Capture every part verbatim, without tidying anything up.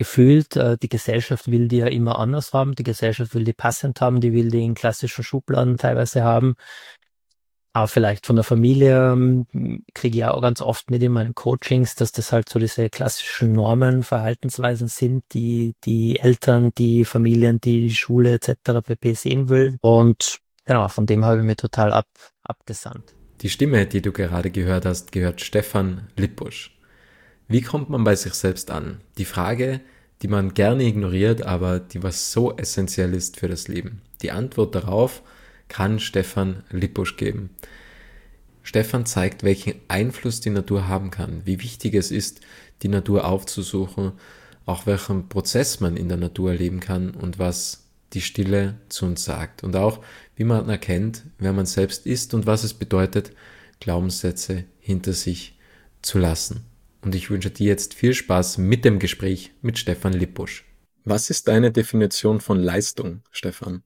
gefühlt, äh, die Gesellschaft will die ja immer anders haben. Die Gesellschaft will die passend haben, die will die in klassischen Schubladen teilweise haben. Aber vielleicht von der Familie ähm, kriege ich auch ganz oft mit in meinen Coachings, dass das halt so diese klassischen Normen, Verhaltensweisen sind, die die Eltern, die Familien, die Schule et cetera pp. Sehen will. Und genau, von dem habe ich mir total ab, abgesandt. Die Stimme, die du gerade gehört hast, gehört Stefan Lippusch. Wie kommt man bei sich selbst an? Die Frage, die man gerne ignoriert, aber die was so essentiell ist für das Leben. Die Antwort darauf kann Stefan Lippusch geben. Stefan zeigt, welchen Einfluss die Natur haben kann, wie wichtig es ist, die Natur aufzusuchen, auch welchen Prozess man in der Natur erleben kann und was die Stille zu uns sagt. Und auch, wie man erkennt, wer man selbst ist und was es bedeutet, Glaubenssätze hinter sich zu lassen. Und ich wünsche dir jetzt viel Spaß mit dem Gespräch mit Stefan Lippusch. Was ist deine Definition von Leistung, Stefan?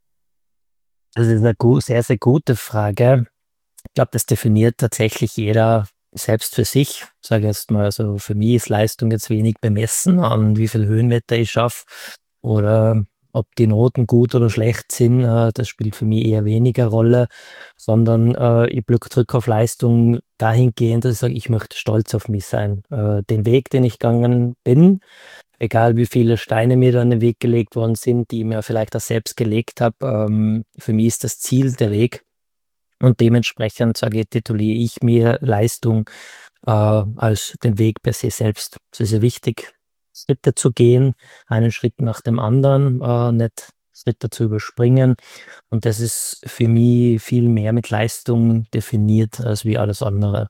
Das ist eine gu sehr, sehr gute Frage. Ich glaube, das definiert tatsächlich jeder selbst für sich. Ich sage jetzt mal, also für mich ist Leistung jetzt wenig bemessen an wie viel Höhenmeter ich schaffe oder ob die Noten gut oder schlecht sind. Äh, das spielt für mich eher weniger Rolle, sondern äh, ich drücke auf Leistung dahingehend, dass ich sage, ich möchte stolz auf mich sein. Äh, den Weg, den ich gegangen bin, egal wie viele Steine mir da in den Weg gelegt worden sind, die ich mir vielleicht auch selbst gelegt habe, ähm, für mich ist das Ziel der Weg. Und dementsprechend sage ich, tituliere ich mir Leistung äh, als den Weg per se selbst. Es ist ja wichtig, Schritte zu gehen, einen Schritt nach dem anderen, äh, nicht Schritte zu überspringen. Und das ist für mich viel mehr mit Leistung definiert als wie alles andere.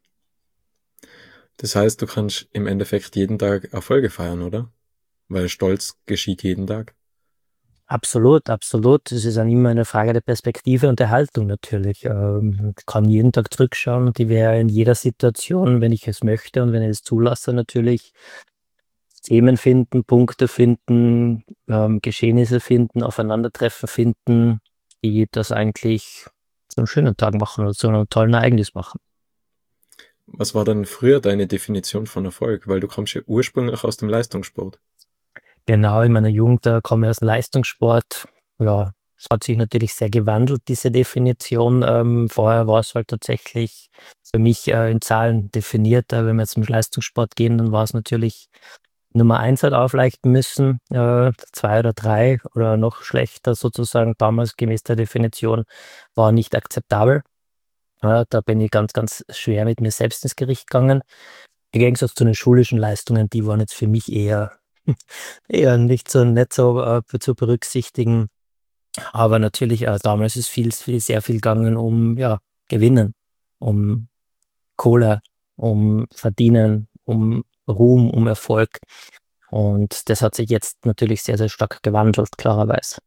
Das heißt, du kannst im Endeffekt jeden Tag Erfolge feiern, oder? Weil Stolz geschieht jeden Tag. Absolut, absolut. Es ist dann immer eine Frage der Perspektive und der Haltung natürlich. Ähm, ich kann jeden Tag zurückschauen und ich wäre in jeder Situation, wenn ich es möchte und wenn ich es zulasse, natürlich Themen finden, Punkte finden, ähm, Geschehnisse finden, Aufeinandertreffen finden, die das eigentlich zu einem schönen Tag machen oder zu einem tollen Ereignis machen. Was war dann früher deine Definition von Erfolg? Weil du kommst ja ursprünglich aus dem Leistungssport. Genau, in meiner Jugend, da komme ich aus dem Leistungssport. Ja, es hat sich natürlich sehr gewandelt, diese Definition. Ähm, vorher war es halt tatsächlich für mich äh, in Zahlen definiert. Äh, wenn wir jetzt zum Leistungssport gehen, dann war es natürlich Nummer eins hat aufleuchten müssen, äh, zwei oder drei oder noch schlechter sozusagen damals gemäß der Definition war nicht akzeptabel. Ja, da bin ich ganz, ganz schwer mit mir selbst ins Gericht gegangen. Im Gegensatz zu den schulischen Leistungen, die waren jetzt für mich eher, eher nicht so, nicht so äh, zu berücksichtigen. Aber natürlich, äh, damals ist viel, viel, sehr viel gegangen um ja, Gewinnen, um Kohle, um Verdienen, um Ruhm, um Erfolg. Und das hat sich jetzt natürlich sehr, sehr stark gewandelt, klarerweise.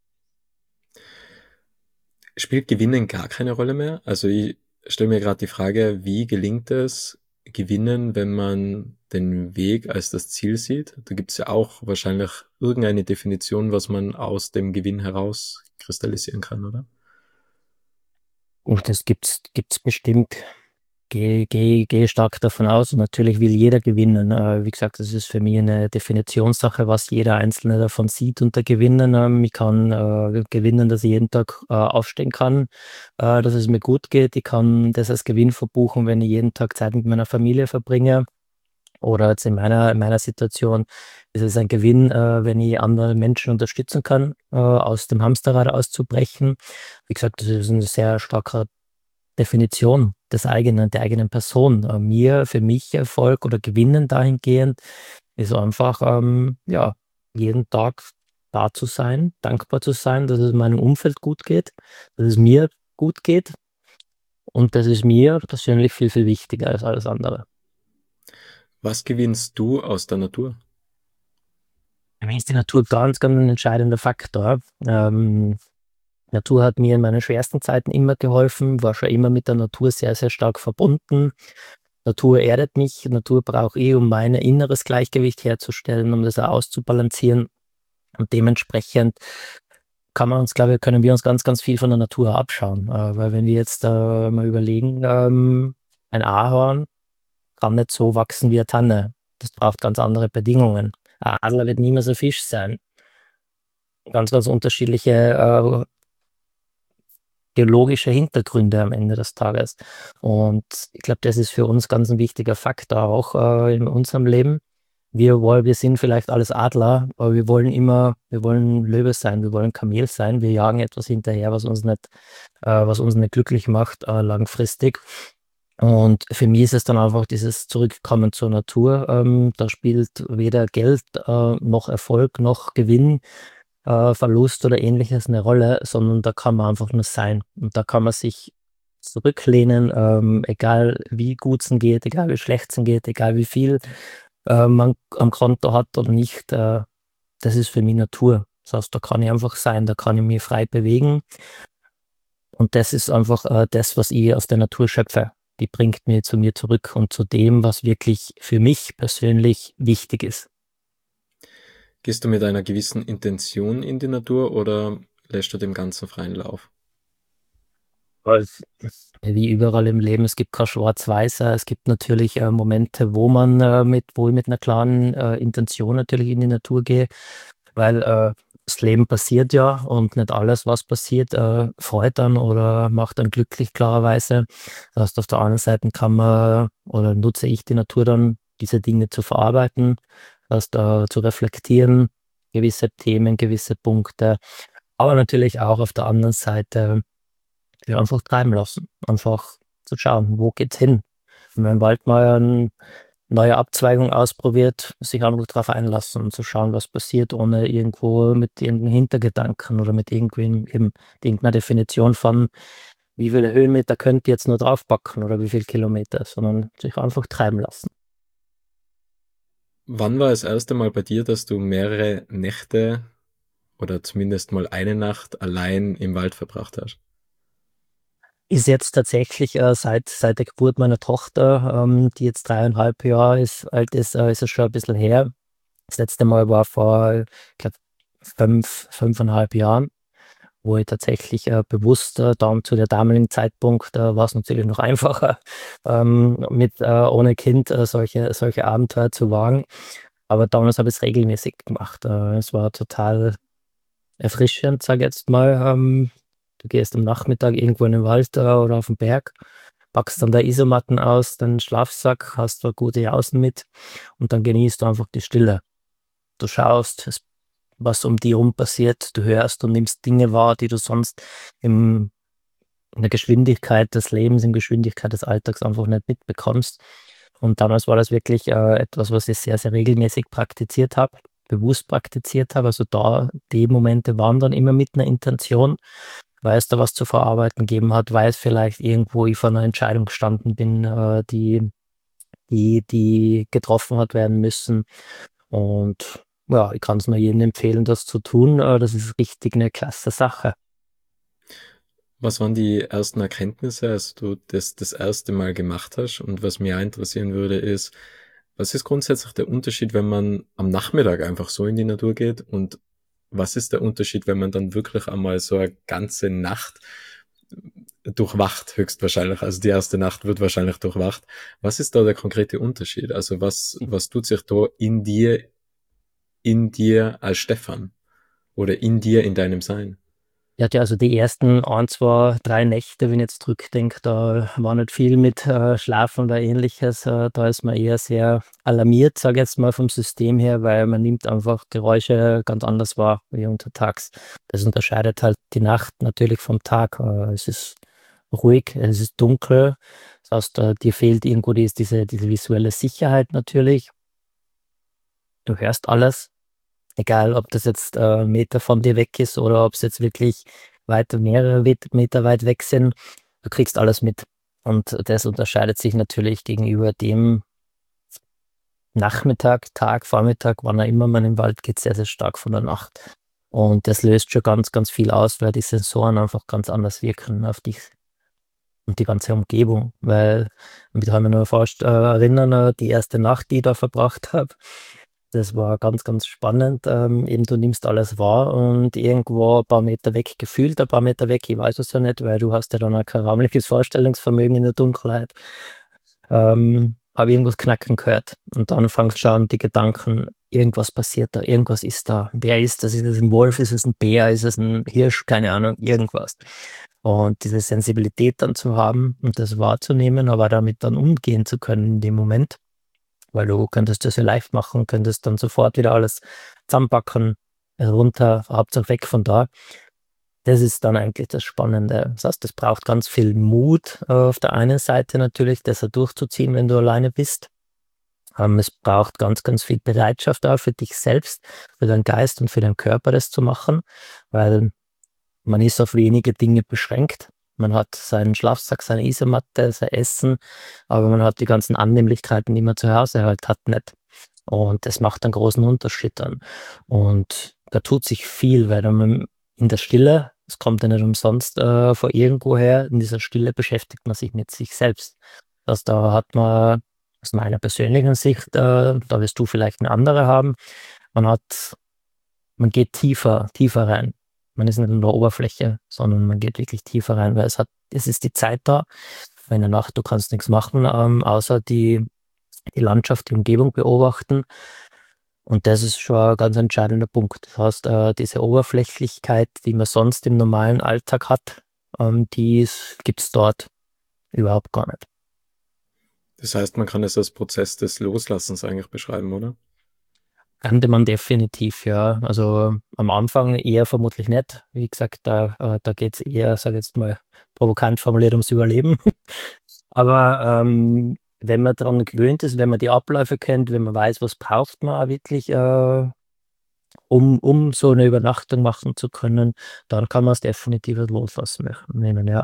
Spielt Gewinnen gar keine Rolle mehr? Also ich stelle mir gerade die Frage, wie gelingt es, gewinnen, wenn man den Weg als das Ziel sieht? Da gibt es ja auch wahrscheinlich irgendeine Definition, was man aus dem Gewinn heraus kristallisieren kann, oder? Und das gibt's, gibt's bestimmt. Gehe geh, geh stark davon aus und natürlich will jeder gewinnen. Äh, wie gesagt, das ist für mich eine Definitionssache, was jeder Einzelne davon sieht unter Gewinnen. Ähm, ich kann äh, gewinnen, dass ich jeden Tag äh, aufstehen kann, äh, dass es mir gut geht. Ich kann das als Gewinn verbuchen, wenn ich jeden Tag Zeit mit meiner Familie verbringe. Oder jetzt in meiner, in meiner Situation ist es ein Gewinn, äh, wenn ich andere Menschen unterstützen kann, äh, aus dem Hamsterrad auszubrechen. Wie gesagt, das ist ein sehr starker Definition des eigenen, der eigenen Person. Äh, mir, für mich Erfolg oder Gewinnen dahingehend ist einfach, ähm, ja, jeden Tag da zu sein, dankbar zu sein, dass es meinem Umfeld gut geht, dass es mir gut geht. Und das ist mir persönlich viel, viel wichtiger als alles andere. Was gewinnst du aus der Natur? Für mich ist die Natur ganz, ganz ein entscheidender Faktor. Ähm, Natur hat mir in meinen schwersten Zeiten immer geholfen, war schon immer mit der Natur sehr, sehr stark verbunden. Natur erdet mich, Natur brauche ich, um mein inneres Gleichgewicht herzustellen, um das auch auszubalancieren. Und dementsprechend kann man uns, glaube ich, können wir uns ganz, ganz viel von der Natur abschauen. Äh, weil wenn wir jetzt äh, mal überlegen, ähm, ein Ahorn kann nicht so wachsen wie eine Tanne. Das braucht ganz andere Bedingungen. ein Adler wird niemals ein Fisch sein. Ganz, ganz unterschiedliche äh, geologische Hintergründe am Ende des Tages. Und ich glaube, das ist für uns ganz ein wichtiger Faktor auch äh, in unserem Leben. Wir wollen, wir sind vielleicht alles Adler, aber wir wollen immer, wir wollen Löwe sein, wir wollen Kamel sein. Wir jagen etwas hinterher, was uns nicht, äh, was uns nicht glücklich macht, äh, langfristig. Und für mich ist es dann einfach dieses Zurückkommen zur Natur. Ähm, da spielt weder Geld, äh, noch Erfolg, noch Gewinn, äh, Verlust oder ähnliches eine Rolle, sondern da kann man einfach nur sein. Und da kann man sich zurücklehnen, ähm, egal wie gut es geht, egal wie schlecht es geht, egal wie viel äh, man am Konto hat oder nicht. Äh, das ist für mich Natur. Das heißt, da kann ich einfach sein, da kann ich mich frei bewegen. Und das ist einfach äh, das, was ich aus der Natur schöpfe. Die bringt mich zu mir zurück und zu dem, was wirklich für mich persönlich wichtig ist. Gehst du mit einer gewissen Intention in die Natur oder lässt du dem Ganzen freien Lauf? Als Wie überall im Leben, es gibt kein Schwarz-Weiß. Es gibt natürlich äh, Momente, wo man äh, mit, wo ich mit einer klaren äh, Intention natürlich in die Natur gehe, weil äh, das Leben passiert ja und nicht alles, was passiert, äh, freut dann oder macht dann glücklich, klarerweise. Das heißt, auf der anderen Seite kann man oder nutze ich die Natur dann, diese Dinge zu verarbeiten, das heißt, äh, zu reflektieren, gewisse Themen, gewisse Punkte, aber natürlich auch auf der anderen Seite ja, einfach treiben lassen. Einfach zu schauen, wo geht's hin? Wenn man im Wald mal eine neue Abzweigung ausprobiert, sich einfach darauf einlassen und zu schauen, was passiert, ohne irgendwo mit irgendeinem Hintergedanken oder mit irgendwie eben irgendeiner Definition von, wie viele Höhenmeter könnt ihr jetzt nur draufpacken oder wie viele Kilometer, sondern sich einfach treiben lassen. Wann war das erste Mal bei dir, dass du mehrere Nächte oder zumindest mal eine Nacht allein im Wald verbracht hast? Ist jetzt tatsächlich äh, seit, seit der Geburt meiner Tochter, ähm, die jetzt dreieinhalb Jahre ist, alt ist, äh, ist es schon ein bisschen her. Das letzte Mal war vor, ich glaube, fünf, fünfeinhalb Jahren, wo ich tatsächlich äh, bewusst, äh, dann zu der damaligen Zeitpunkt äh, war es natürlich noch einfacher, ähm, mit äh, ohne Kind äh, solche, solche Abenteuer zu wagen. Aber damals habe ich es regelmäßig gemacht. Äh, es war total erfrischend, sage ich jetzt mal. Ähm, du gehst am Nachmittag irgendwo in den Wald äh, oder auf den Berg, packst dann da Isomatten aus, deinen Schlafsack, hast da gute Jausen mit und dann genießt du einfach die Stille. Du schaust, es, was um dich herum passiert, du hörst und nimmst Dinge wahr, die du sonst im, in der Geschwindigkeit des Lebens, in der Geschwindigkeit des Alltags einfach nicht mitbekommst. Und damals war das wirklich äh, etwas, was ich sehr, sehr regelmäßig praktiziert habe, bewusst praktiziert habe. Also da, die Momente waren dann immer mit einer Intention, weil es da was zu verarbeiten gegeben hat, weil es vielleicht irgendwo ich vor einer Entscheidung gestanden bin, äh, die, die, die getroffen hat werden müssen. Und ja, ich kann es nur jedem empfehlen, das zu tun. Äh, das ist richtig eine klasse Sache. Was waren die ersten Erkenntnisse, als du das das erste Mal gemacht hast? Und was mich auch interessieren würde, ist, was ist grundsätzlich der Unterschied, wenn man am Nachmittag einfach so in die Natur geht? Und was ist der Unterschied, wenn man dann wirklich einmal so eine ganze Nacht durchwacht, höchstwahrscheinlich? Also die erste Nacht wird wahrscheinlich durchwacht. Was ist da der konkrete Unterschied? Also was, was tut sich da in dir, in dir als Stefan oder in dir, in deinem Sein? Ich hatte also die ersten ein, zwei, drei Nächte, wenn ich jetzt zurückdenke, da war nicht viel mit äh, Schlafen oder ähnliches. Äh, da ist man eher sehr alarmiert, sage ich jetzt mal vom System her, weil man nimmt einfach Geräusche ganz anders wahr wie untertags. Das unterscheidet halt die Nacht natürlich vom Tag. Äh, es ist ruhig, es ist dunkel. Das heißt, äh, dir fehlt irgendwo die, diese, diese visuelle Sicherheit natürlich. Du hörst alles. Egal, ob das jetzt äh, ein Meter von dir weg ist oder ob es jetzt wirklich weiter mehrere Wet- Meter weit weg sind, du kriegst alles mit. Und das unterscheidet sich natürlich gegenüber dem Nachmittag, Tag, Vormittag, wann auch immer man im Wald geht, sehr, sehr stark von der Nacht. Und das löst schon ganz, ganz viel aus, weil die Sensoren einfach ganz anders wirken auf dich und die ganze Umgebung. Weil, ich kann mich noch fast äh, erinnern, äh, die erste Nacht, die ich da verbracht habe, das war ganz, ganz spannend. Ähm, eben du nimmst alles wahr und irgendwo ein paar Meter weg, gefühlt ein paar Meter weg, ich weiß es ja nicht, weil du hast ja dann auch kein räumliches Vorstellungsvermögen in der Dunkelheit. Ähm, habe irgendwas knacken gehört. Und dann fangst du an, die Gedanken, irgendwas passiert da, irgendwas ist da. Wer ist das? Ist es ein Wolf? Ist es ein Bär? Ist es ein Hirsch? Keine Ahnung, irgendwas. Und diese Sensibilität dann zu haben und das wahrzunehmen, aber damit dann umgehen zu können in dem Moment, weil du könntest das ja live machen, könntest dann sofort wieder alles zusammenpacken, runter, Hauptsache weg von da. Das ist dann eigentlich das Spannende. Das heißt, es braucht ganz viel Mut äh, auf der einen Seite natürlich, das durchzuziehen, wenn du alleine bist. Ähm, es braucht ganz, ganz viel Bereitschaft auch für dich selbst, für deinen Geist und für deinen Körper das zu machen, weil man ist auf wenige Dinge beschränkt. Man hat seinen Schlafsack, seine Isomatte, sein Essen, aber man hat die ganzen Annehmlichkeiten, die man zu Hause halt hat, nicht. Und das macht einen großen Unterschied dann. Und da tut sich viel, weil man in der Stille, es kommt ja nicht umsonst äh, von irgendwoher, in dieser Stille beschäftigt man sich mit sich selbst. Also da hat man aus meiner persönlichen Sicht, äh, da wirst du vielleicht eine andere haben, man hat, man geht tiefer, tiefer rein. Man ist nicht in der Oberfläche, sondern man geht wirklich tiefer rein, weil es hat, es ist die Zeit da. In der Nacht, du kannst nichts machen, ähm, außer die, die Landschaft, die Umgebung beobachten. Und das ist schon ein ganz entscheidender Punkt. Das heißt, äh, diese Oberflächlichkeit, die man sonst im normalen Alltag hat, ähm, die gibt es dort überhaupt gar nicht. Das heißt, man kann es als Prozess des Loslassens eigentlich beschreiben, oder? Könnte man definitiv, ja. Also am Anfang eher vermutlich nicht. Wie gesagt, da, äh, da geht es eher, sage ich jetzt mal, provokant formuliert, ums Überleben. Aber ähm, wenn man daran gewöhnt ist, wenn man die Abläufe kennt, wenn man weiß, was braucht man auch wirklich, äh, um, um so eine Übernachtung machen zu können, dann kann man es definitiv als Loslassen nehmen, ja.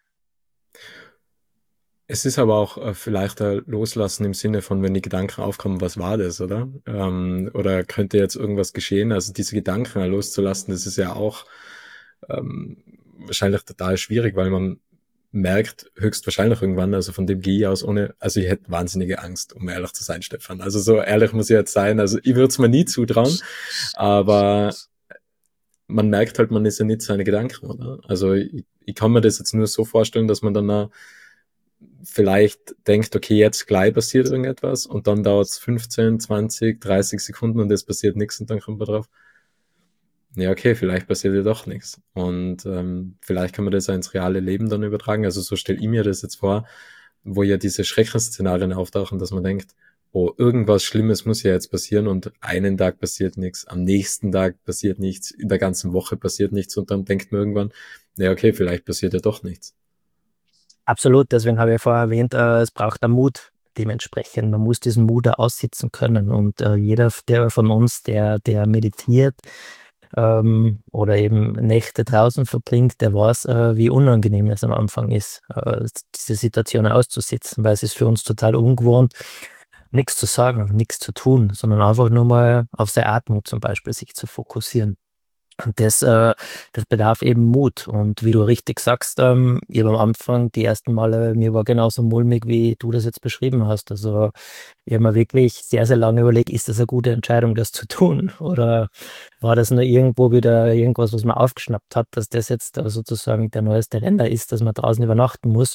Es ist aber auch äh, vielleicht ein Loslassen im Sinne von, wenn die Gedanken aufkommen, was war das, oder? Ähm, oder könnte jetzt irgendwas geschehen? Also diese Gedanken loszulassen, das ist ja auch ähm, wahrscheinlich total schwierig, weil man merkt höchstwahrscheinlich irgendwann, also von dem gehe ich aus ohne, also ich hätte wahnsinnige Angst, um ehrlich zu sein, Stefan. Also so ehrlich muss ich jetzt sein, also ich würde es mir nie zutrauen, aber man merkt halt, man ist ja nicht seine Gedanken, oder? Also ich, ich kann mir das jetzt nur so vorstellen, dass man dann auch vielleicht denkt, okay, jetzt gleich passiert irgendetwas und dann dauert es fünfzehn, zwanzig, dreißig Sekunden und es passiert nichts und dann kommt man drauf, ja, okay, vielleicht passiert ja doch nichts. Und ähm, vielleicht kann man das auch ins reale Leben dann übertragen. Also so stelle ich mir das jetzt vor, wo ja diese Schreckensszenarien auftauchen, dass man denkt, oh, irgendwas Schlimmes muss ja jetzt passieren und einen Tag passiert nichts, am nächsten Tag passiert nichts, in der ganzen Woche passiert nichts und dann denkt man irgendwann, ja, okay, vielleicht passiert ja doch nichts. Absolut, deswegen habe ich vorher erwähnt, äh, es braucht einen Mut dementsprechend. Man muss diesen Mut auch aussitzen können. Und äh, jeder der von uns, der, der meditiert ähm, oder eben Nächte draußen verbringt, der weiß, äh, wie unangenehm es am Anfang ist, äh, diese Situation auszusitzen, weil es ist für uns total ungewohnt, nichts zu sagen, nichts zu tun, sondern einfach nur mal auf seine Atmung zum Beispiel sich zu fokussieren. Und das, äh, das bedarf eben Mut. Und wie du richtig sagst, ähm, ich habe am Anfang die ersten Male, mir war genauso mulmig, wie du das jetzt beschrieben hast. Also ich habe mir wirklich sehr, sehr lange überlegt, ist das eine gute Entscheidung, das zu tun? Oder war das nur irgendwo wieder irgendwas, was man aufgeschnappt hat, dass das jetzt äh, sozusagen der neueste Länder ist, dass man draußen übernachten muss?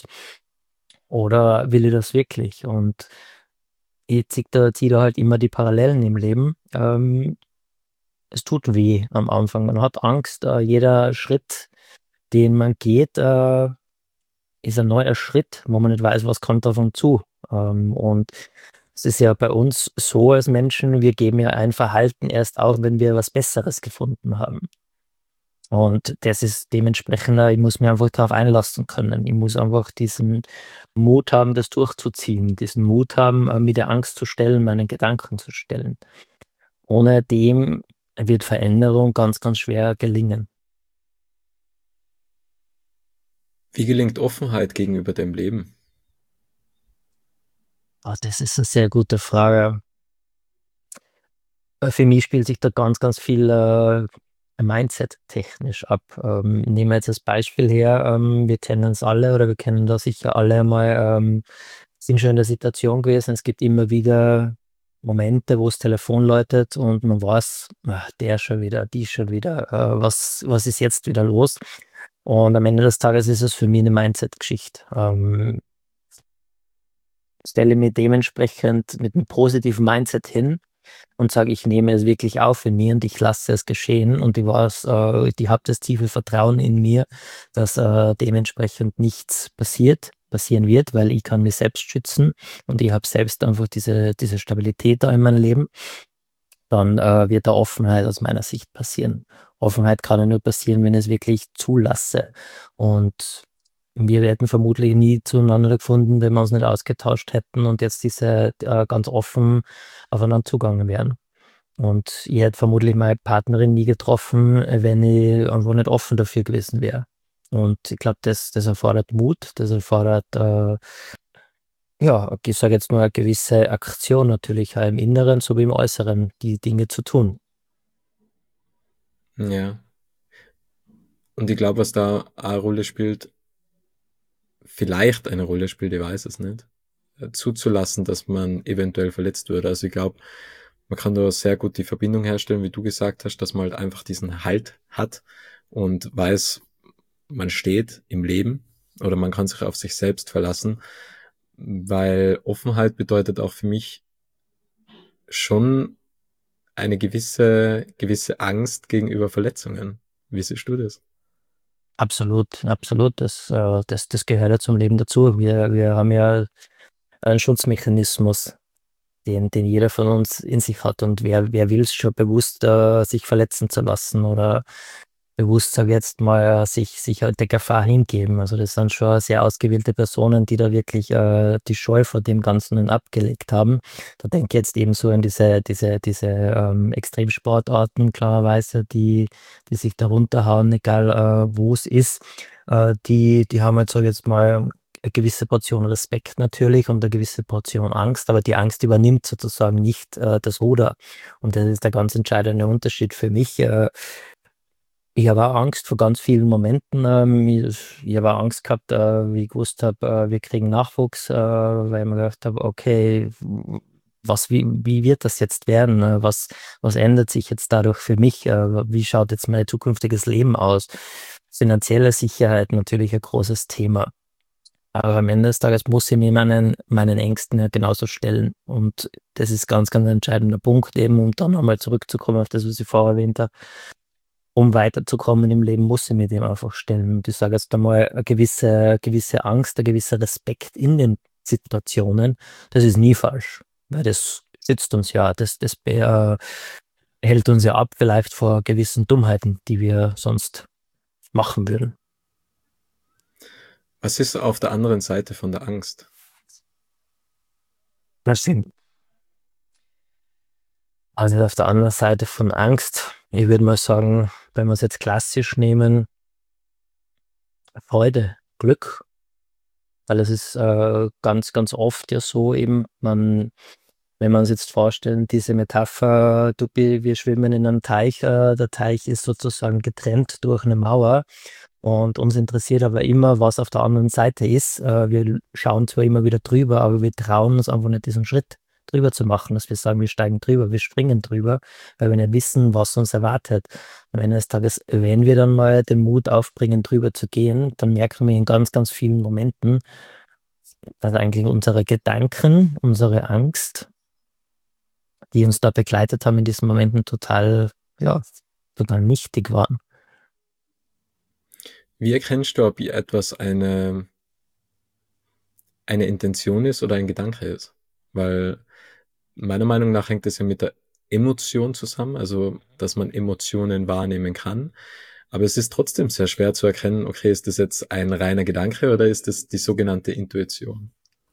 Oder will ich das wirklich? Und ich ziehe da, zieh da halt immer die Parallelen im Leben. Ähm, es tut weh am Anfang. Man hat Angst. Äh, jeder Schritt, den man geht, äh, ist ein neuer Schritt, wo man nicht weiß, was kommt auf uns zu. Ähm, und es ist ja bei uns so als Menschen, wir geben ja ein Verhalten erst auf, wenn wir was Besseres gefunden haben. Und das ist dementsprechend, äh, ich muss mir einfach darauf einlassen können. Ich muss einfach diesen Mut haben, das durchzuziehen, diesen Mut haben, äh, mit der Angst zu stellen, meinen Gedanken zu stellen. Ohne dem wird Veränderung ganz, ganz schwer gelingen. Wie gelingt Offenheit gegenüber dem Leben? Ah, das ist eine sehr gute Frage. Äh, Für mich spielt sich da ganz, ganz viel äh, Mindset-technisch ab. Ähm, nehmen wir jetzt das Beispiel her, ähm, wir kennen es alle oder wir kennen da sicher alle mal, ähm, sind schon in der Situation gewesen, es gibt immer wieder Momente, wo das Telefon läutet und man weiß, ah, der schon wieder, die schon wieder, äh, was, was ist jetzt wieder los? Und am Ende des Tages ist es für mich eine Mindset-Geschichte. Ähm, stelle mich dementsprechend mit einem positiven Mindset hin und sage, ich nehme es wirklich auf in mir und ich lasse es geschehen und ich weiß, äh, ich habe das tiefe Vertrauen in mir, dass äh, dementsprechend nichts passiert, passieren wird, weil ich kann mich selbst schützen und ich habe selbst einfach diese, diese Stabilität da in meinem Leben. Dann äh, wird da Offenheit aus meiner Sicht passieren. Offenheit kann ja nur passieren, wenn ich es wirklich zulasse. Und wir hätten vermutlich nie zueinander gefunden, wenn wir uns nicht ausgetauscht hätten und jetzt diese äh, ganz offen aufeinander zugegangen wären. Und ich hätte vermutlich meine Partnerin nie getroffen, äh, wenn ich einfach nicht offen dafür gewesen wäre. Und ich glaube, das, das erfordert Mut, das erfordert, äh, ja, ich sage jetzt mal, eine gewisse Aktion natürlich auch im Inneren sowie im Äußeren, die Dinge zu tun. Ja. Und ich glaube, was da auch eine Rolle spielt, vielleicht eine Rolle spielt, ich weiß es nicht, äh, zuzulassen, dass man eventuell verletzt wird. Also ich glaube, man kann da sehr gut die Verbindung herstellen, wie du gesagt hast, dass man halt einfach diesen Halt hat und weiß, man steht im Leben oder man kann sich auf sich selbst verlassen, weil Offenheit bedeutet auch für mich schon eine gewisse, gewisse Angst gegenüber Verletzungen. Wie siehst du das? Absolut, absolut. Das, äh, das, das gehört ja zum Leben dazu. Wir, wir haben ja einen Schutzmechanismus, den, den jeder von uns in sich hat. Und wer, wer will es schon bewusst, äh, sich verletzen zu lassen oder bewusst, sage ich jetzt mal, äh, sich, sich halt der Gefahr hingeben. Also das sind schon sehr ausgewählte Personen, die da wirklich äh, die Scheu vor dem Ganzen abgelegt haben. Da denke ich jetzt eben so an diese, diese, diese ähm, Extremsportarten, klarerweise, die, die sich da runterhauen, egal äh, wo es ist. Äh, die, die haben jetzt, sage ich jetzt mal, eine gewisse Portion Respekt natürlich und eine gewisse Portion Angst, aber die Angst übernimmt sozusagen nicht äh, das Ruder. Und das ist der ganz entscheidende Unterschied für mich. Äh, ich habe auch Angst vor ganz vielen Momenten. Ähm, ich ich habe auch Angst gehabt, äh, wie ich gewusst habe, äh, wir kriegen Nachwuchs, äh, weil ich mir gedacht habe, okay, w- was, wie, wie wird das jetzt werden? Äh, Was, was ändert sich jetzt dadurch für mich? Äh, Wie schaut jetzt mein zukünftiges Leben aus? Finanzielle Sicherheit natürlich ein großes Thema. Aber am Ende des Tages muss ich mir meinen, meinen Ängsten ja genauso stellen. Und das ist ganz, ganz ein entscheidender Punkt eben, um dann einmal zurückzukommen auf das, was ich vorher erwähnt habe. Um weiterzukommen im Leben, muss ich mir dem einfach stellen. Und ich sage jetzt einmal, eine gewisse, gewisse Angst, ein gewisser Respekt in den Situationen, das ist nie falsch. Weil das sitzt uns ja, das, das äh, hält uns ja ab, vielleicht vor gewissen Dummheiten, die wir sonst machen würden. Was ist auf der anderen Seite von der Angst? Das sind also auf der anderen Seite von Angst, ich würde mal sagen, wenn wir es jetzt klassisch nehmen, Freude, Glück, weil es ist äh, ganz, ganz oft ja so eben, man, wenn wir uns jetzt vorstellen, diese Metapher, du, bi- wir schwimmen in einem Teich, äh, der Teich ist sozusagen getrennt durch eine Mauer und uns interessiert aber immer, was auf der anderen Seite ist. Äh, wir schauen zwar immer wieder drüber, aber wir trauen uns einfach nicht diesen Schritt drüber zu machen, dass wir sagen, wir steigen drüber, wir springen drüber, weil wir nicht wissen, was uns erwartet. Am Ende des Tages, wenn wir dann mal den Mut aufbringen, drüber zu gehen, dann merken wir in ganz, ganz vielen Momenten, dass eigentlich unsere Gedanken, unsere Angst, die uns da begleitet haben in diesen Momenten, total, ja, total nichtig waren. Wie erkennst du, ob etwas eine, eine Intention ist oder ein Gedanke ist? Weil meiner Meinung nach hängt es ja mit der Emotion zusammen, also dass man Emotionen wahrnehmen kann. Aber es ist trotzdem sehr schwer zu erkennen, okay, ist das jetzt ein reiner Gedanke oder ist das die sogenannte Intuition?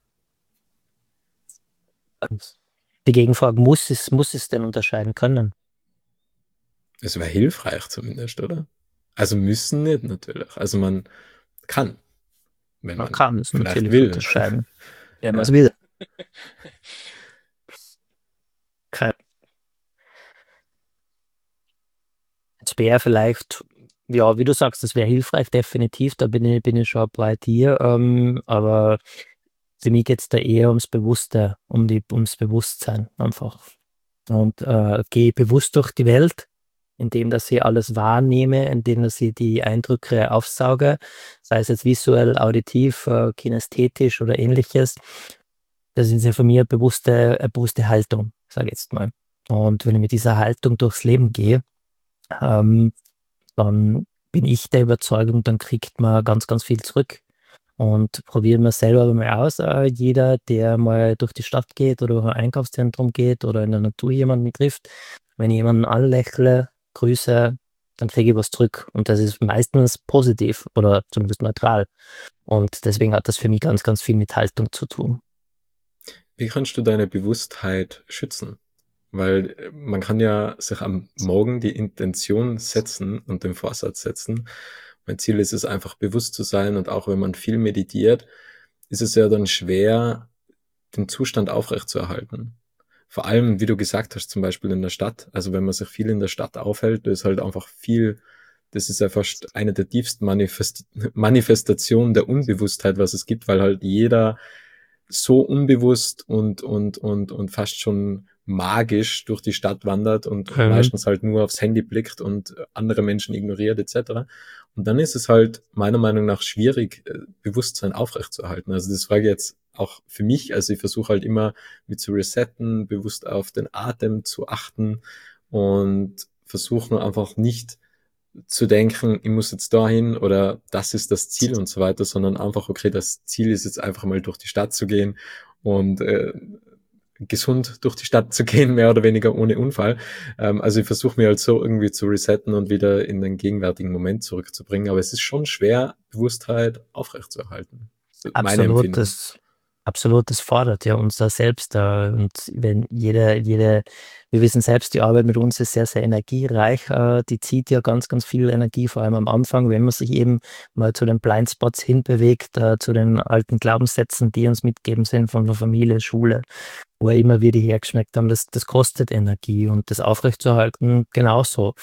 Die Gegenfrage, muss es, muss es denn unterscheiden können? Es wäre hilfreich zumindest, oder? Also müssen nicht natürlich. Also man kann, wenn Man man kann es vielleicht natürlich will. unterscheiden, wenn man es Ja. will. Kein- Es wäre vielleicht, ja, wie du sagst, das wäre hilfreich, definitiv, da bin ich, bin ich schon bei dir, ähm, aber für mich geht es da eher ums Bewusste, um die, ums Bewusstsein einfach. Und äh, gehe bewusst durch die Welt, indem dass ich alles wahrnehme, indem dass ich die Eindrücke aufsauge, sei es jetzt visuell, auditiv, äh, kinästhetisch oder ähnliches. Das ist ja für mich eine bewusste, eine bewusste Haltung, sage ich jetzt mal. Und wenn ich mit dieser Haltung durchs Leben gehe, ähm, dann bin ich der Überzeugung, dann kriegt man ganz, ganz viel zurück. Und probieren wir selber mal aus. Äh, jeder, der mal durch die Stadt geht oder durch ein Einkaufszentrum geht oder in der Natur jemanden trifft, wenn ich jemanden anlächle, grüße, dann kriege ich was zurück. Und das ist meistens positiv oder zumindest neutral. Und deswegen hat das für mich ganz, ganz viel mit Haltung zu tun. Wie kannst du deine Bewusstheit schützen? Weil äh, man kann ja sich am Morgen die Intention setzen und den Vorsatz setzen. Mein Ziel ist es einfach bewusst zu sein, und auch wenn man viel meditiert, ist es ja dann schwer, den Zustand aufrechtzuerhalten. Vor allem, wie du gesagt hast, zum Beispiel in der Stadt. Also wenn man sich viel in der Stadt aufhält, da ist halt einfach viel, das ist ja fast eine der tiefsten Manifest Manifestationen der Unbewusstheit, was es gibt, weil halt jeder so unbewusst und, und, und, und fast schon magisch durch die Stadt wandert und Mhm. meistens halt nur aufs Handy blickt und andere Menschen ignoriert et cetera. Und dann ist es halt meiner Meinung nach schwierig, äh, Bewusstsein aufrechtzuerhalten. Also das frage ich jetzt auch für mich. Also ich versuche halt immer mit zu resetten, bewusst auf den Atem zu achten und versuchen einfach nicht zu denken, ich muss jetzt dahin oder das ist das Ziel und so weiter, sondern einfach, okay, das Ziel ist jetzt einfach mal durch die Stadt zu gehen und äh, gesund durch die Stadt zu gehen, mehr oder weniger ohne Unfall. Ähm, also ich versuche mir halt so irgendwie zu resetten und wieder in den gegenwärtigen Moment zurückzubringen, aber es ist schon schwer, Bewusstheit aufrechtzuerhalten. Meine Absolut, Empfindung. das absolut, das fordert ja uns da selbst, äh, und wenn jede jede wir wissen selbst, die Arbeit mit uns ist sehr, sehr energiereich, äh, die zieht ja ganz, ganz viel Energie, vor allem am Anfang, wenn man sich eben mal zu den Blindspots hinbewegt, äh, zu den alten Glaubenssätzen, die uns mitgegeben sind von der Familie, Schule, wo wir immer wieder hergeschmeckt haben, das das kostet Energie und das aufrechtzuerhalten genauso.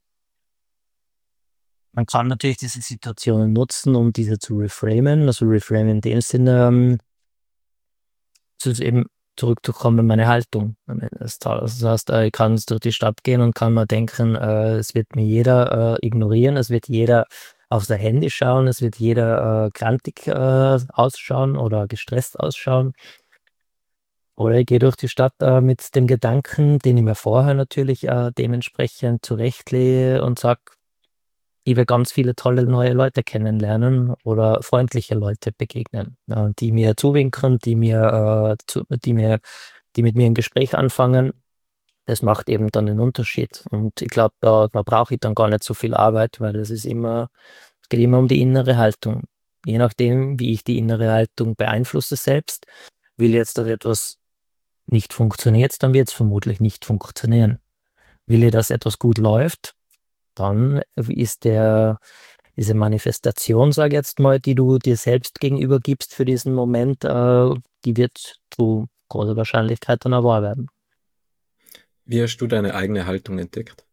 Man kann natürlich diese Situationen nutzen, um diese zu reframen, also reframen in dem Sinne, ähm es ist eben zurückzukommen, meine Haltung am Ende des Tages. Das heißt, äh, ich kann jetzt durch die Stadt gehen und kann mir denken, äh, es wird mir jeder äh, ignorieren, es wird jeder auf sein Handy schauen, es wird jeder äh, grantig äh, ausschauen oder gestresst ausschauen. Oder ich gehe durch die Stadt äh, mit dem Gedanken, den ich mir vorher natürlich äh, dementsprechend zurechtlege und sage, ich will ganz viele tolle neue Leute kennenlernen oder freundliche Leute begegnen, äh, die mir zuwinken, die mir, äh, zu, die mir, die mit mir ein Gespräch anfangen. Das macht eben dann den Unterschied. Und ich glaube, da, da brauche ich dann gar nicht so viel Arbeit, weil es ist immer, es geht immer um die innere Haltung. Je nachdem, wie ich die innere Haltung beeinflusse selbst, will jetzt, dass etwas nicht funktioniert, dann wird es vermutlich nicht funktionieren. Will ich, dass etwas gut läuft, dann ist der diese Manifestation, sage ich jetzt mal, die du dir selbst gegenüber gibst für diesen Moment, äh, die wird zu großer Wahrscheinlichkeit dann auch wahr werden. Wie hast du deine eigene Haltung entdeckt?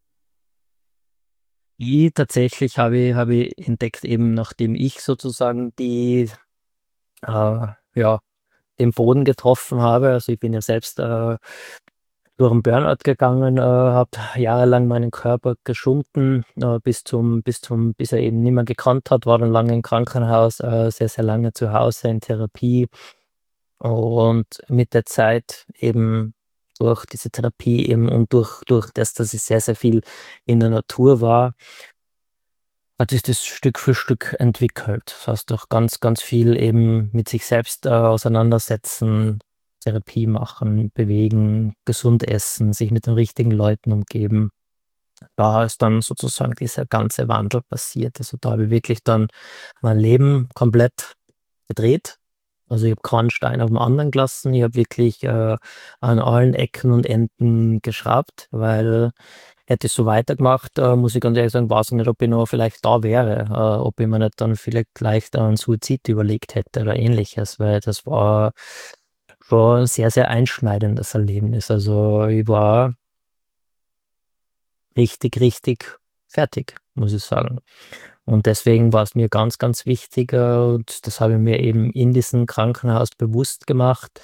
Die tatsächlich habe ich habe ich entdeckt, eben nachdem ich sozusagen die, äh, ja, den Boden getroffen habe. Also, ich bin ja selbst, äh, durch 'n Burnout gegangen, äh, habe jahrelang meinen Körper geschunden, äh, bis zum bis zum bis er eben nicht mehr gekannt hat, war dann lange im Krankenhaus, äh, sehr, sehr lange zu Hause in Therapie. Und mit der Zeit eben durch diese Therapie eben und durch durch das, dass ich sehr, sehr viel in der Natur war, hat sich das Stück für Stück entwickelt. Das heißt, durch ganz, ganz viel eben mit sich selbst, äh, auseinandersetzen, Therapie machen, bewegen, gesund essen, sich mit den richtigen Leuten umgeben. Da ist dann sozusagen dieser ganze Wandel passiert. Also, da habe ich wirklich dann mein Leben komplett gedreht. Also, ich habe keinen Stein auf dem anderen gelassen. Ich habe wirklich, äh, an allen Ecken und Enden geschraubt, weil hätte ich so weitergemacht, äh, muss ich ganz ehrlich sagen, weiß ich nicht, ob ich noch vielleicht da wäre, äh, ob ich mir nicht dann vielleicht gleich an Suizid überlegt hätte oder Ähnliches, weil das war schon 'n sehr, sehr einschneidendes Erlebnis. Also, ich war richtig, richtig fertig, muss ich sagen. Und deswegen war es mir ganz, ganz wichtig, äh, und das habe ich mir eben in diesem Krankenhaus bewusst gemacht,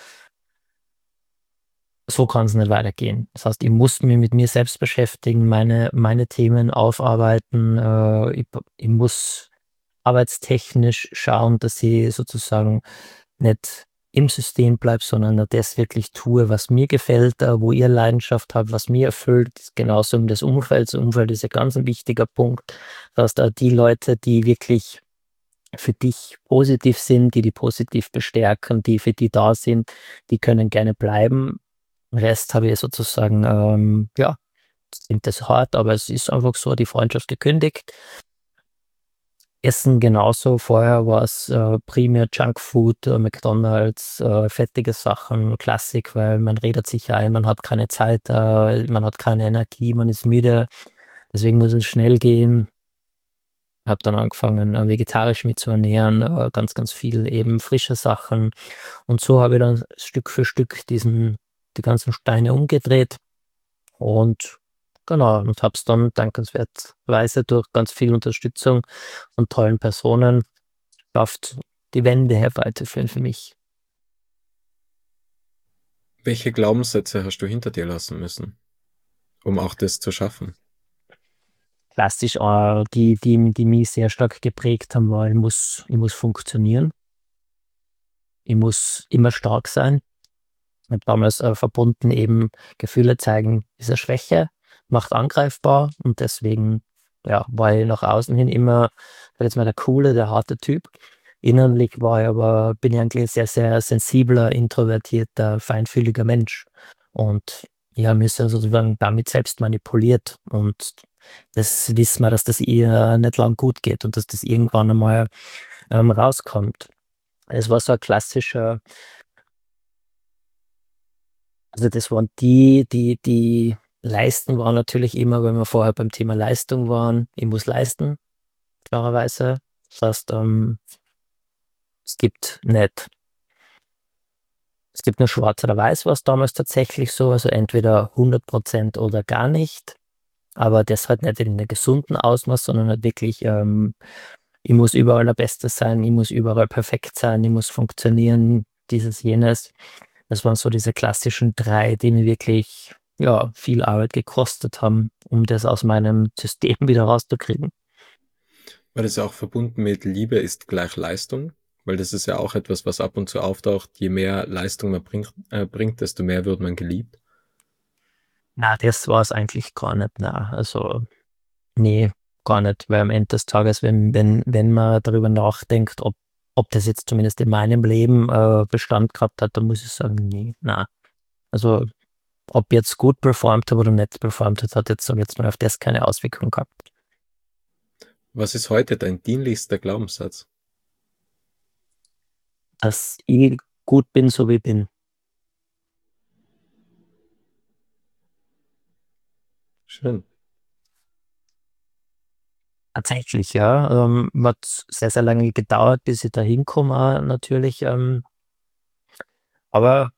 so kann es nicht weitergehen. Das heißt, ich muss mich mit mir selbst beschäftigen, meine meine Themen aufarbeiten. Äh, ich b ich muss arbeitstechnisch schauen, dass ich sozusagen nicht im System bleibe, sondern das wirklich tue, was mir gefällt, äh, wo ihr Leidenschaft habt, was mir erfüllt. Genauso um das Umfeld. Das Umfeld ist ein ganz ein wichtiger Punkt. Das heißt, auch die Leute, die wirklich für dich positiv sind, die die positiv bestärken, die für die da sind, die können gerne bleiben. Den Rest habe ich sozusagen, ähm, ja, klingt das hart, aber es ist einfach so, die Freundschaft gekündigt. Essen genauso. Vorher war es äh, primär Junkfood, äh, McDonalds, äh, fettige Sachen, Klassik, weil man redet sich ein, man hat keine Zeit, äh, man hat keine Energie, man ist müde. Deswegen muss es schnell gehen. Habe dann angefangen, äh, vegetarisch mich zu ernähren, äh, ganz, ganz viel eben frische Sachen. Und so habe ich dann Stück für Stück diesen, die ganzen Steine umgedreht. Und genau, und habe es dann dankenswerterweise durch ganz viel Unterstützung von tollen Personen geschafft, die Wende herbeizuführen für mich. Welche Glaubenssätze hast du hinter dir lassen müssen, um auch das zu schaffen? Klassisch, äh, die, die, die mich sehr stark geprägt haben, war, ich muss, ich muss funktionieren. Ich muss immer stark sein. Ich habe damals äh, verbunden eben, Gefühle zeigen ist eine Schwäche, macht angreifbar und deswegen ja, war ich nach außen hin immer, sag jetzt mal, der coole, der harte Typ. Innerlich war ich aber, bin ich eigentlich ein sehr, sehr sensibler, introvertierter, feinfühliger Mensch. Und ich habe mich sozusagen damit selbst manipuliert. Und das wissen wir, dass das eher nicht lang gut geht und dass das irgendwann einmal ähm, rauskommt. Es war so ein klassischer, also das waren die, die, die leisten waren natürlich immer, wenn wir vorher beim Thema Leistung waren, ich muss leisten, klarerweise. Das heißt, ähm, es gibt nicht, es gibt nur schwarz oder weiß, war es damals tatsächlich so, also entweder hundert Prozent oder gar nicht, aber das halt nicht in einem gesunden Ausmaß, sondern halt wirklich, ähm, ich muss überall der Beste sein, ich muss überall perfekt sein, ich muss funktionieren, dieses, jenes. Das waren so diese klassischen drei, die mir wirklich, ja, viel Arbeit gekostet haben, um das aus meinem System wieder rauszukriegen. War das auch verbunden mit Liebe ist gleich Leistung? Weil das ist ja auch etwas, was ab und zu auftaucht. Je mehr Leistung man bringt, äh, bringt, desto mehr wird man geliebt. Na, das war es eigentlich gar nicht, na, also, nee, gar nicht, weil am Ende des Tages, wenn, wenn, wenn man darüber nachdenkt, ob, ob das jetzt zumindest in meinem Leben äh, Bestand gehabt hat, dann muss ich sagen, nee, na. Also, ob ich jetzt gut performt habe oder nicht performt hat, hat jetzt, sag ich jetzt mal, auf das keine Auswirkung gehabt. Was ist heute dein dienlichster Glaubenssatz? Dass ich gut bin, so wie ich bin. Schön. Tatsächlich, ja. Ähm, hat sehr, sehr lange gedauert, bis ich da hinkomme, natürlich. Ähm, aber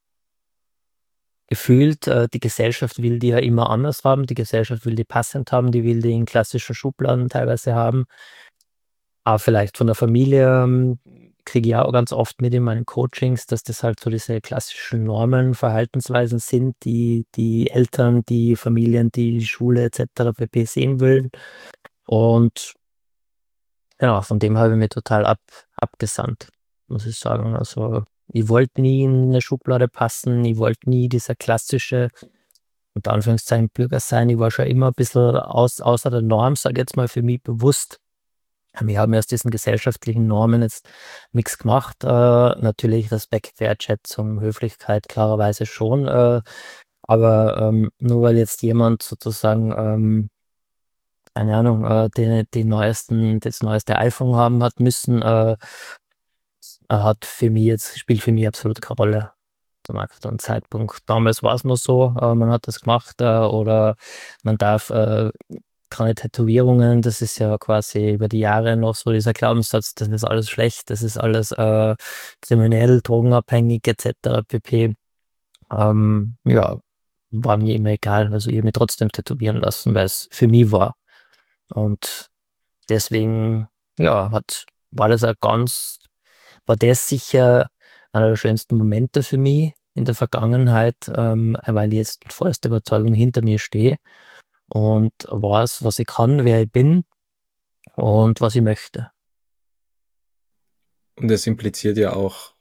gefühlt, äh, die Gesellschaft will die ja immer anders haben. Die Gesellschaft will die passend haben, die will die in klassischen Schubladen teilweise haben. Aber vielleicht von der Familie ähm, kriege ich auch ganz oft mit in meinen Coachings, dass das halt so diese klassischen Normen, Verhaltensweisen sind, die die Eltern, die Familien, die Schule et cetera pp. Sehen wollen. Und genau, von dem habe ich mich total ab, abgesandt, muss ich sagen. Also ich wollte nie in eine Schublade passen, ich wollte nie dieser klassische, unter Anführungszeichen, Bürger sein. Ich war schon immer ein bisschen aus, außer der Norm, sage ich jetzt mal, für mich bewusst. Wir haben ja aus diesen gesellschaftlichen Normen jetzt nichts gemacht. Äh, natürlich Respekt, Wertschätzung, Höflichkeit, klarerweise schon. Äh, aber ähm, nur weil jetzt jemand sozusagen ähm, keine Ahnung, äh, die, die neuesten, das neueste iPhone haben hat müssen, äh, hat für mich jetzt, spielt für mich absolut keine Rolle zum aktuellen Zeitpunkt. Damals war es nur so, äh, man hat das gemacht, äh, oder man darf äh, keine Tätowierungen, das ist ja quasi über die Jahre noch so dieser Glaubenssatz, das ist alles schlecht, das ist alles äh, kriminell, drogenabhängig et cetera pp. Ähm, ja, war mir immer egal. Also ich habe mich trotzdem tätowieren lassen, weil es für mich war. Und deswegen, ja, hat, war das auch ganz, war das sicher einer der schönsten Momente für mich in der Vergangenheit, ähm, weil ich jetzt mit vollster Überzeugung hinter mir stehe und weiß, was ich kann, wer ich bin und was ich möchte. Und es impliziert ja auch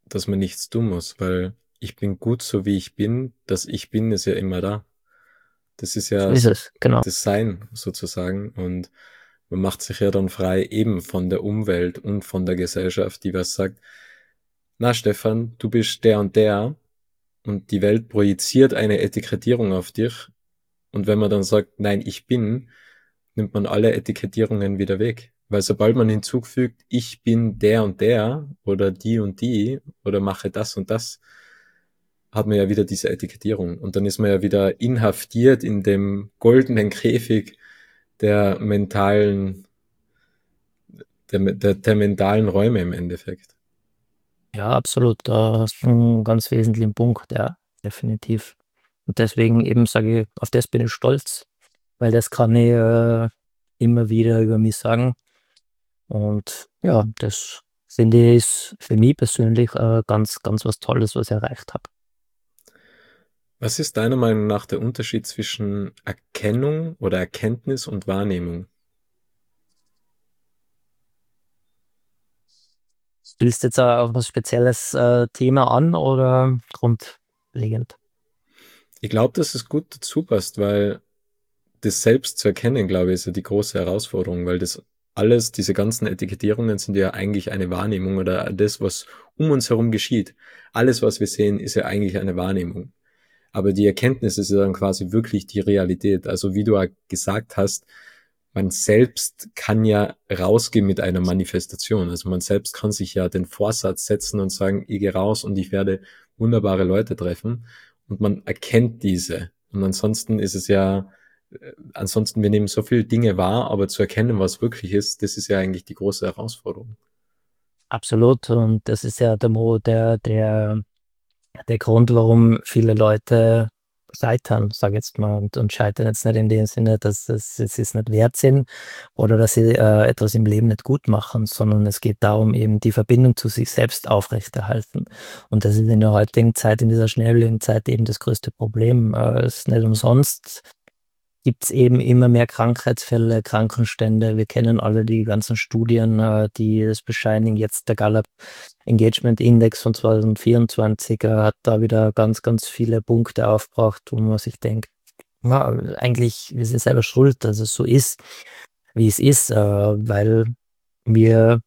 dass man nichts tun muss, weil ich bin gut so wie ich bin, das Ich bin ist ja immer da. Das ist So ja ist es, genau. das Sein sozusagen und man macht sich ja dann frei eben von der Umwelt und von der Gesellschaft, die was sagt, na Stefan, du bist der und der und die Welt projiziert eine Etikettierung auf dich und wenn man dann sagt, nein, ich bin, nimmt man alle Etikettierungen wieder weg. Weil sobald man hinzufügt, ich bin der und der oder die und die oder mache das und das, hat man ja wieder diese Etikettierung. Und dann ist man ja wieder inhaftiert in dem goldenen Käfig der mentalen, der, der, der mentalen Räume im Endeffekt. Ja, absolut. Da hast du einen ganz wesentlichen Punkt, ja, definitiv. Und deswegen eben sage ich, auf das bin ich stolz, weil das kann ich äh, immer wieder über mich sagen. Und ja, das finde ich ist für mich persönlich äh, ganz, ganz was Tolles, was ich erreicht habe. Was ist deiner Meinung nach der Unterschied zwischen Erkennung oder Erkenntnis und Wahrnehmung? Willst du jetzt äh, auf was spezielles äh, Thema an oder grundlegend? Ich glaube, dass es gut dazu passt, weil das selbst zu erkennen, glaube ich, ist ja die große Herausforderung, weil das alles, diese ganzen Etikettierungen sind ja eigentlich eine Wahrnehmung oder das, was um uns herum geschieht. Alles, was wir sehen, ist ja eigentlich eine Wahrnehmung. Aber die Erkenntnis ist ja dann quasi wirklich die Realität. Also wie du ja gesagt hast, man selbst kann ja rausgehen mit einer Manifestation. Also man selbst kann sich ja den Vorsatz setzen und sagen, ich gehe raus und ich werde wunderbare Leute treffen. Und man erkennt diese. Und ansonsten ist es ja, äh, ansonsten, wir nehmen so viele Dinge wahr, aber zu erkennen, was wirklich ist, das ist ja eigentlich die große Herausforderung. Absolut. Und das ist ja der Mo, der, der der Grund, warum viele Leute scheitern, sage ich jetzt mal, und, und scheitern jetzt nicht in dem Sinne, dass es, es ist nicht wert sind oder dass sie äh, etwas im Leben nicht gut machen, sondern es geht darum, eben die Verbindung zu sich selbst aufrechterhalten. Und das ist in der heutigen Zeit, in dieser schnelllebigen Zeit eben das größte Problem. Äh, es ist nicht umsonst gibt es eben immer mehr Krankheitsfälle, Krankenstände. Wir kennen alle die ganzen Studien, äh, die das bescheinigen. Jetzt der Gallup Engagement Index von zwanzig vierundzwanzig äh, hat da wieder ganz, ganz viele Punkte aufgebracht, wo man sich denkt, ja, eigentlich wir sind selber schuld, dass es so ist, wie es ist, äh, weil wir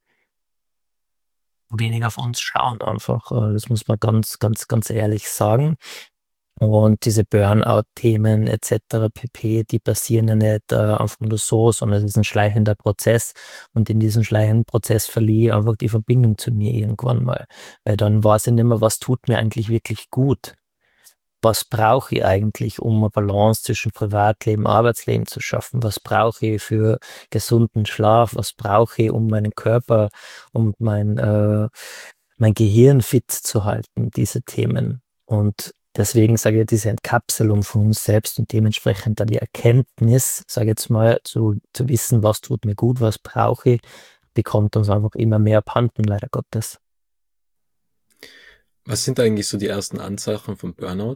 wenig auf uns schauen einfach. Äh, das muss man ganz, ganz, ganz ehrlich sagen. Und diese Burnout-Themen et cetera pp., die passieren ja nicht äh, einfach nur so, sondern es ist ein schleichender Prozess. Und in diesem schleichenden Prozess verliere ich einfach die Verbindung zu mir irgendwann mal. Weil dann weiß ich nicht mehr, was tut mir eigentlich wirklich gut. Was brauche ich eigentlich, um eine Balance zwischen Privatleben und Arbeitsleben zu schaffen? Was brauche ich für gesunden Schlaf? Was brauche ich, um meinen Körper und mein, äh, mein Gehirn fit zu halten? Diese Themen. Und deswegen sage ich, diese Entkapselung von uns selbst und dementsprechend dann die Erkenntnis, sage ich jetzt mal, zu, zu wissen, was tut mir gut, was brauche ich, bekommt uns einfach immer mehr abhanden, leider Gottes. Was sind eigentlich so die ersten Anzeichen von Burnout?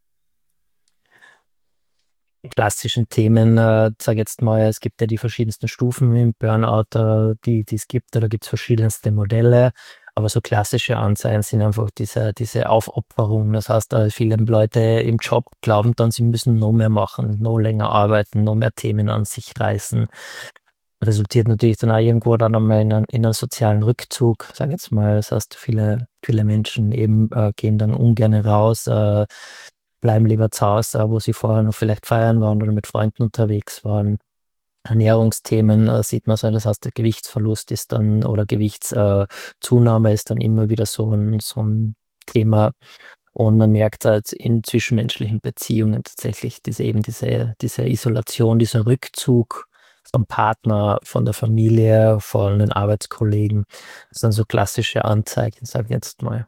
Die klassischen Themen, äh, sage jetzt mal, es gibt ja die verschiedensten Stufen im Burnout, äh, die die es gibt, da gibt es verschiedenste Modelle, aber so klassische Anzeichen sind einfach diese, diese Aufopferung. Das heißt, äh, viele Leute im Job glauben dann, sie müssen noch mehr machen, noch länger arbeiten, noch mehr Themen an sich reißen. Resultiert natürlich dann auch irgendwo dann einmal in einen, in einen sozialen Rückzug, sage jetzt mal. Das heißt, viele, viele Menschen eben äh, gehen dann ungern raus, äh, bleiben lieber zu Hause, wo sie vorher noch vielleicht feiern waren oder mit Freunden unterwegs waren. Ernährungsthemen äh, sieht man so, das heißt, der Gewichtsverlust ist dann oder Gewichtszunahme äh, ist dann immer wieder so ein, so ein Thema. Und man merkt halt in zwischenmenschlichen Beziehungen tatsächlich diese eben diese, diese Isolation, dieser Rückzug vom Partner, von der Familie, von den Arbeitskollegen. Das sind so klassische Anzeichen, sage ich jetzt mal.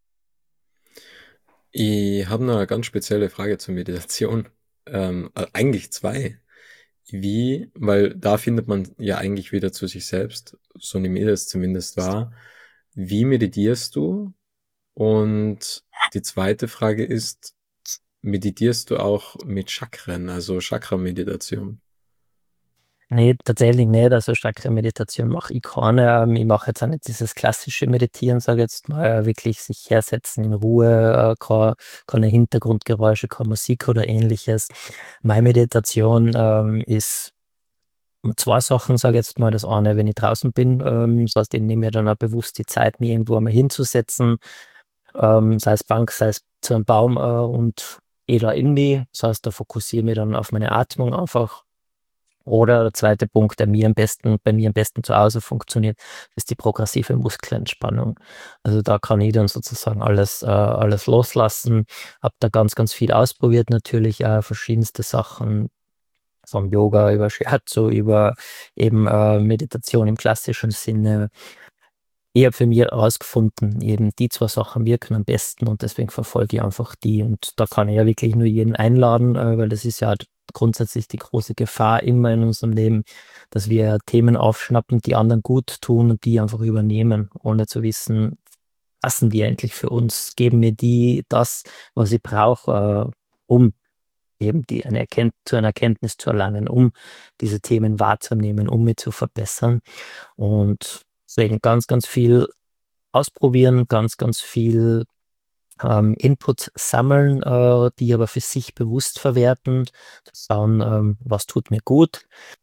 Ich habe noch eine ganz spezielle Frage zur Meditation. Ähm, äh, eigentlich zwei. Wie, weil da findet man ja eigentlich wieder zu sich selbst, so nehme ich das zumindest wahr. Wie meditierst du? Und die zweite Frage ist, meditierst du auch mit Chakren, also Chakra-Meditation? Nee, tatsächlich nicht. Also starke Meditation mache ich keine. Ähm, Ich mache jetzt auch nicht dieses klassische Meditieren, sage ich jetzt mal, äh, wirklich sich hersetzen in Ruhe, äh, kein- keine Hintergrundgeräusche, keine Musik oder ähnliches. Meine Meditation ähm, ist zwei Sachen, sage ich jetzt mal. Das eine, wenn ich draußen bin, ähm, das heißt, ich nehme mir dann auch bewusst die Zeit, mich irgendwo einmal hinzusetzen, ähm, sei es Bank, sei es zu einem Baum äh, und eh da in mich. Das heißt, da fokussiere ich mich dann auf meine Atmung einfach. Oder der zweite Punkt, der mir am besten, bei mir am besten zu Hause funktioniert, ist die progressive Muskelentspannung. Also da kann ich dann sozusagen alles, äh, alles loslassen. Hab da ganz, ganz viel ausprobiert, natürlich auch verschiedenste Sachen, vom Yoga über Shiatsu, über eben äh, Meditation im klassischen Sinne. Ich habe für mich herausgefunden, eben die zwei Sachen wirken am besten und deswegen verfolge ich einfach die. Und da kann ich ja wirklich nur jeden einladen, äh, weil das ist ja grundsätzlich die große Gefahr immer in unserem Leben, dass wir Themen aufschnappen, die anderen gut tun und die einfach übernehmen, ohne zu wissen, passen die eigentlich für uns, geben mir die das, was ich brauche, äh, um eben die eine Erkennt zu einer Erkenntnis zu erlangen, um diese Themen wahrzunehmen, um mich zu verbessern. Und deswegen ganz, ganz viel ausprobieren, ganz, ganz viel ähm, Input sammeln, äh, die aber für sich bewusst verwerten, schauen, ähm, was tut mir gut.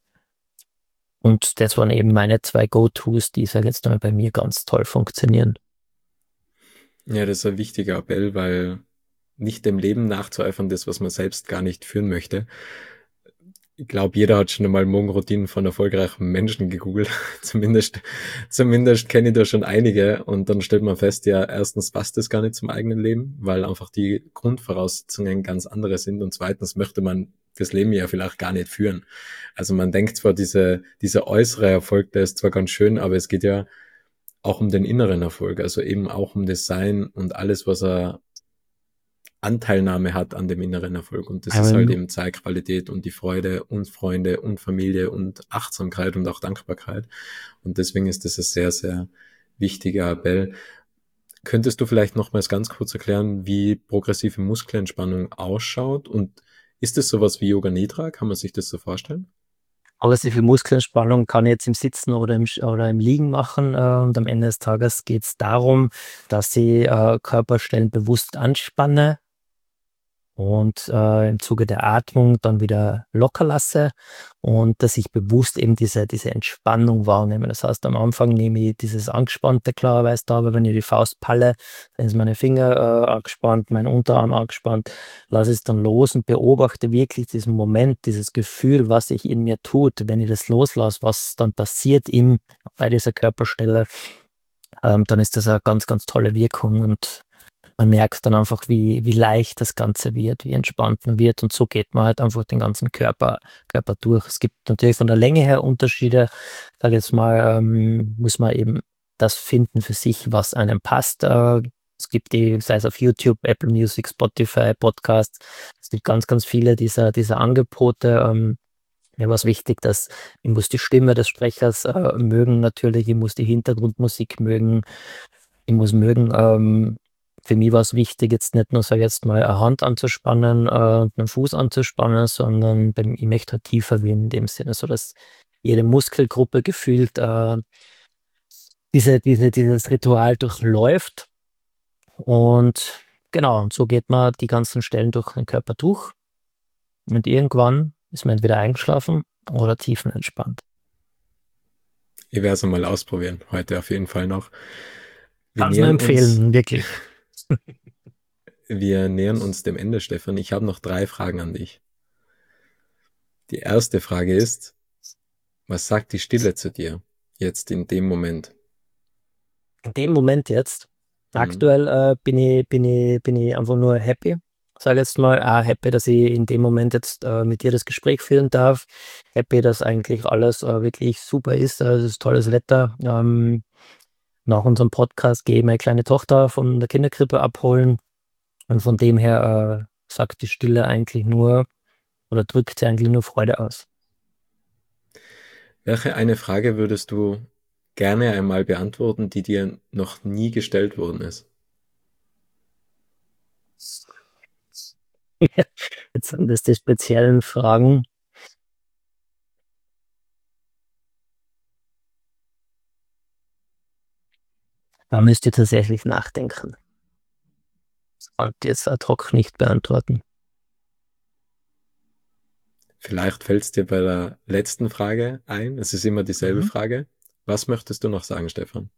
Und das waren eben meine zwei Go-Tos, die, sag ich jetzt mal, bei mir ganz toll funktionieren. Ja, das ist ein wichtiger Appell, weil nicht dem Leben nachzueifern, das, was man selbst gar nicht führen möchte. Ich glaube, jeder hat schon einmal Morgenroutinen von erfolgreichen Menschen gegoogelt. Zumindest, zumindest kenne ich da schon einige. Und dann stellt man fest, ja, erstens passt das gar nicht zum eigenen Leben, weil einfach die Grundvoraussetzungen ganz andere sind. Und zweitens möchte man das Leben ja vielleicht gar nicht führen. Also man denkt zwar, diese, dieser äußere Erfolg, der ist zwar ganz schön, aber es geht ja auch um den inneren Erfolg. Also eben auch um das Sein und alles, was er Anteilnahme hat an dem inneren Erfolg. Und das ist halt Ähm, eben Zeitqualität und die Freude und Freunde und Familie und Achtsamkeit und auch Dankbarkeit. Und deswegen ist das ein sehr, sehr wichtiger Appell. Könntest du vielleicht nochmals ganz kurz erklären, wie progressive Muskelentspannung ausschaut? Und ist es sowas wie Yoga Nidra? Kann man sich das so vorstellen? Aggressive Muskelentspannung kann ich jetzt im Sitzen oder im, Sch- oder im Liegen machen. Äh, und am Ende des Tages geht es darum, dass ich äh, Körperstellen bewusst anspanne und äh, im Zuge der Atmung dann wieder locker lasse und dass ich bewusst eben diese, diese Entspannung wahrnehme. Das heißt, am Anfang nehme ich dieses Angespannte klarerweise da, aber wenn ich die Faust palle, dann ist meine Finger äh, angespannt, mein Unterarm angespannt, lasse es dann los und beobachte wirklich diesen Moment, dieses Gefühl, was sich in mir tut, wenn ich das loslasse, was dann passiert im, bei dieser Körperstelle, ähm, dann ist das eine ganz, ganz tolle Wirkung und man merkt dann einfach, wie, wie leicht das Ganze wird, wie entspannt man wird und so geht man halt einfach den ganzen Körper, Körper durch. Es gibt natürlich von der Länge her Unterschiede. Sag jetzt mal, ähm, muss man eben das finden für sich, was einem passt. Äh, es gibt die, sei es auf YouTube, Apple Music, Spotify, Podcasts. Es gibt ganz, ganz viele dieser, dieser Angebote. Ähm, mir war es wichtig, dass ich muss die Stimme des Sprechers äh, mögen natürlich, ich muss die Hintergrundmusik mögen, ich muss mögen, ähm, für mich war es wichtig, jetzt nicht nur, sag ich jetzt mal, eine Hand anzuspannen äh, und einen Fuß anzuspannen, sondern beim, ich möchte halt tiefer gehen in dem Sinne, so dass jede Muskelgruppe gefühlt äh, diese, diese, dieses Ritual durchläuft. Und genau, und so geht man die ganzen Stellen durch den Körper durch. Und irgendwann ist man entweder eingeschlafen oder tiefenentspannt. Ich werde es mal ausprobieren, heute auf jeden Fall noch. Wir Kann es nur nähern uns, empfehlen, wirklich. wir nähern uns dem Ende, Stefan. Ich habe noch drei Fragen an dich. Die erste Frage ist, was sagt die Stille zu dir jetzt in dem Moment? In dem Moment jetzt, Hm. aktuell äh, bin ich, bin ich, bin ich einfach nur happy. Sage jetzt mal, auch happy, dass ich in dem Moment jetzt äh, mit dir das Gespräch führen darf. Happy, dass eigentlich alles äh, wirklich super ist. Also es ist tolles Wetter. Ähm, nach unserem Podcast gehe ich meine kleine Tochter von der Kinderkrippe abholen. Und von dem her äh, sagt die Stille eigentlich nur oder drückt sie eigentlich nur Freude aus. Welche eine Frage würdest du gerne einmal beantworten, die dir noch nie gestellt worden ist? Jetzt sind das die speziellen Fragen. Da müsst ihr tatsächlich nachdenken. Das kann ich jetzt ad hoc nicht beantworten. Vielleicht fällt es dir bei der letzten Frage ein. Es ist immer dieselbe Mhm. Frage. Was möchtest du noch sagen, Stefan?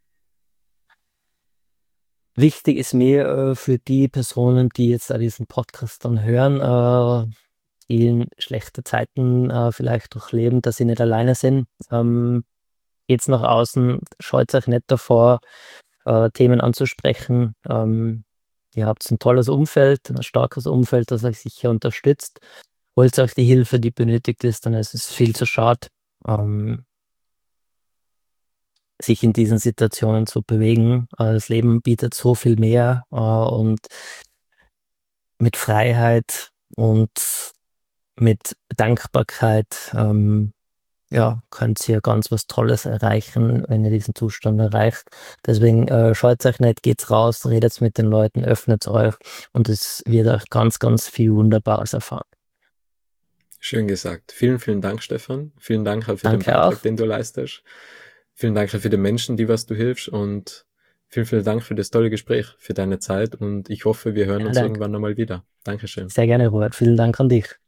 Wichtig ist mir äh, für die Personen, die jetzt da diesen Podcast dann hören, äh, die in schlechte Zeiten äh, vielleicht durchleben, dass sie nicht alleine sind. Ähm, geht's nach außen, scheut euch nicht davor, äh, Themen anzusprechen. Ähm, ihr habt ein tolles Umfeld, ein starkes Umfeld, das euch sicher unterstützt. Holt euch die Hilfe, die benötigt ist, dann ist es viel zu schade, ähm, sich in diesen Situationen zu bewegen. Äh, das Leben bietet so viel mehr äh, und mit Freiheit und mit Dankbarkeit ähm, ja, könnt ihr ganz was Tolles erreichen, wenn ihr diesen Zustand erreicht. Deswegen äh, scheut euch nicht, geht's raus, redet mit den Leuten, öffnet euch und es wird euch ganz, ganz viel Wunderbares erfahren. Schön gesagt. Vielen, vielen Dank, Stefan. Vielen Dank auch für den Danke auch. Beitrag, den du leistest. Vielen Dank auch für die Menschen, die was du hilfst und vielen, vielen Dank für das tolle Gespräch, für deine Zeit und ich hoffe, wir hören Vielen uns Dank. irgendwann nochmal wieder. Dankeschön. Sehr gerne, Robert. Vielen Dank an dich.